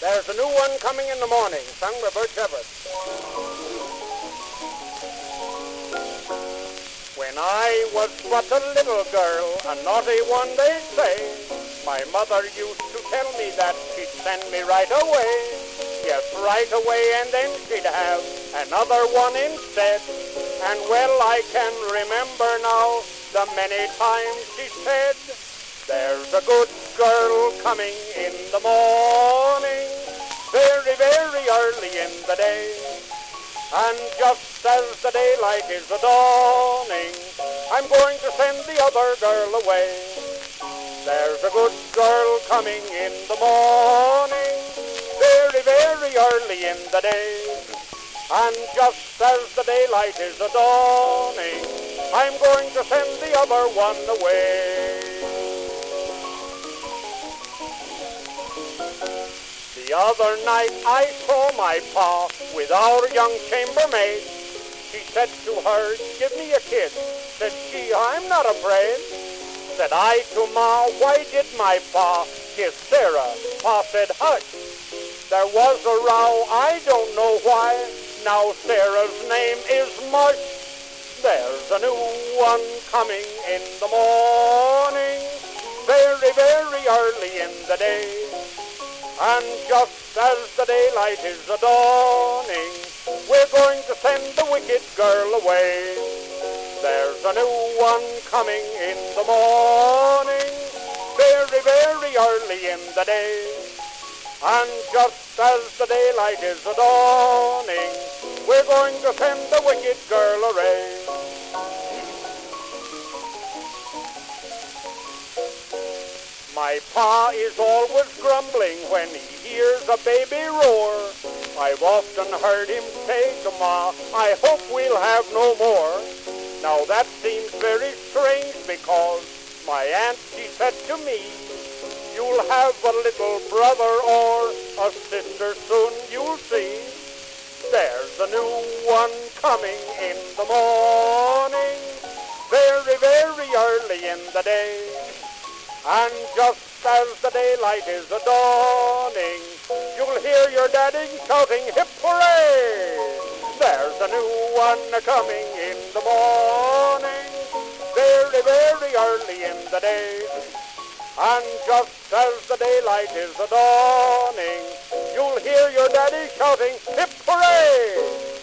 There's a new one coming in the morning, sung by Bert Everett. When I was but a little girl, a naughty one they say, my mother used to tell me that she'd send me right away. Yes, right away, and then she'd have another one instead. And well, I can remember now the many times she said, there's a good girl coming in the morning, very, very early in the day. And just as the daylight is a-dawning, I'm going to send the other girl away. There's a good girl coming in the morning, very, very early in the day. And just as the daylight is a-dawning, I'm going to send the other one away. The other night I saw my pa with our young chambermaid. She said to her, give me a kiss. Said she, I'm not afraid. Said I to Ma, why did my pa kiss Sarah? Pa said, hush. There was a row, I don't know why. Now Sarah's name is Mush. There's a new one coming in the morning, very, very early in the day. And just as the daylight is a-dawning, we're going to send the wicked girl away. There's a new one coming in the morning, very, very early in the day. And just as the daylight is a-dawning, we're going to send the wicked girl away. My pa is always grumbling when he hears a baby roar. I've often heard him say to Ma, I hope we'll have no more. Now that seems very strange because my aunt, she said to me, you'll have a little brother or a sister soon, you'll see. There's a new one coming in the morning, very, very early in the day. And just as the daylight is a-dawning, you'll hear your daddy shouting, hip hooray! There's a new one coming in the morning, very, very early in the day. And just as the daylight is a-dawning, you'll hear your daddy shouting, hip hooray!